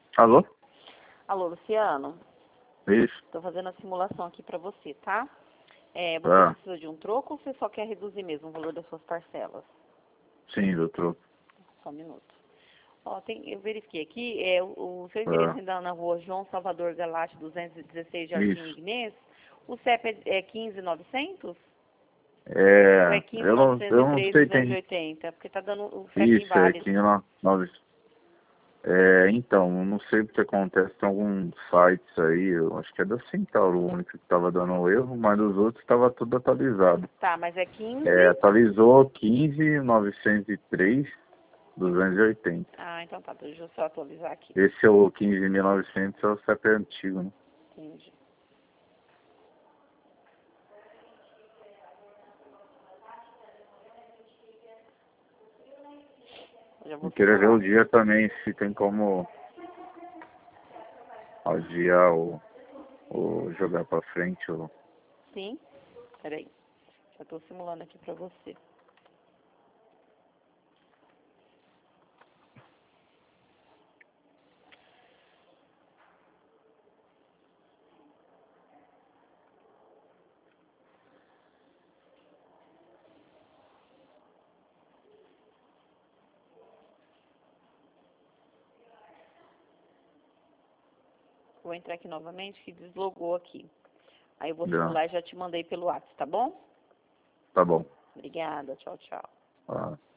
Alô? Alô, Luciano. Isso. Estou fazendo a simulação aqui para você, tá? Você Ah, precisa de um troco ou você só quer reduzir mesmo o valor das suas parcelas? sim, doutor. Só um minuto. Ó, eu verifiquei aqui, o seu endereço Ah, ainda na rua João Salvador Galate, 216, Jardim isso. Ignês. O CEP é 15.900? Ou é Eu não sei, 15.903.280? Porque tá dando o CEP isso, é inválido. 509. Então, eu não sei o que acontece, tem alguns sites aí, eu acho que é da Centauro o único que estava dando erro, mas os outros estava tudo atualizado. Tá, mas é 15? Atualizou 15.903.280. Ah, então tá, deixa eu só atualizar aqui. Esse é o 15.900, é o CEP antigo, né? Entendi. Já Eu vou queria ver o simular. dia também, se tem como adiar ou jogar pra frente. Sim? Peraí. Já estou simulando aqui para você. Vou entrar aqui novamente, que deslogou aqui. Aí eu vou Já, simular e já te mandei pelo WhatsApp, tá bom? tá bom. Obrigada, tchau, tchau. Ah.